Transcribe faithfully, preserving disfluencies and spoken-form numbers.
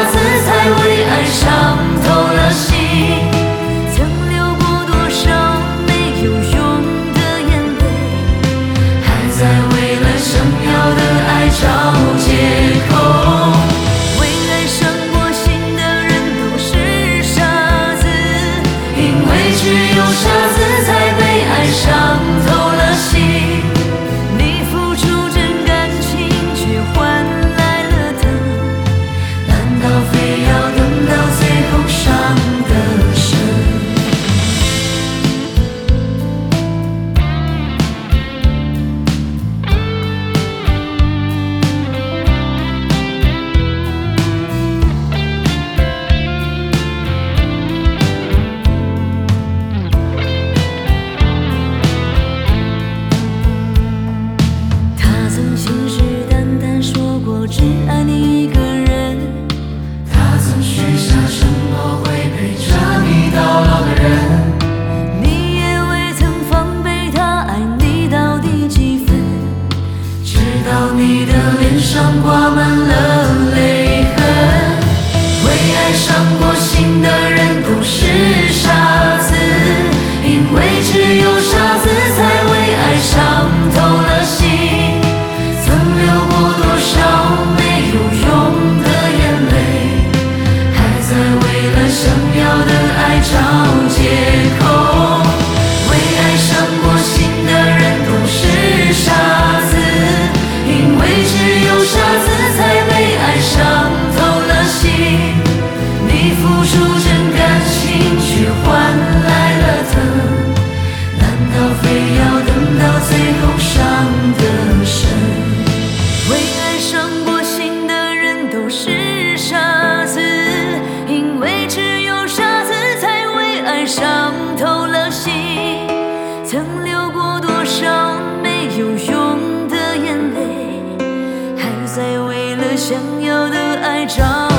子，才为爱伤透了心。曾流过多少没有用的眼泪，还在为了想要的爱找借口。为爱伤过心的人都是傻子，因为只有傻子才被爱伤透了心。你付出真感情，却换来了疼，难道非要等到最后伤得深？他曾信誓旦旦说过只爱你一个人， 他曾许下承诺会陪着你到老的人， 你也未曾防备他爱你到底几分， 直到你的脸上挂满了泪痕。为爱伤过心的人都是傻子，因为只有傻子才为爱伤透了心。曾流过多少没有用的眼泪，还在为了想要的爱找借口。为爱伤过心的人都是傻子，因为只有傻子才被爱伤透了心。你付出真感情，却换来了疼，难道非要等到最后伤得深？ 为爱伤过心的人都是傻子，因为只有傻子才为爱伤透了心。曾流过多少没有用的眼泪，还在为了想要的爱找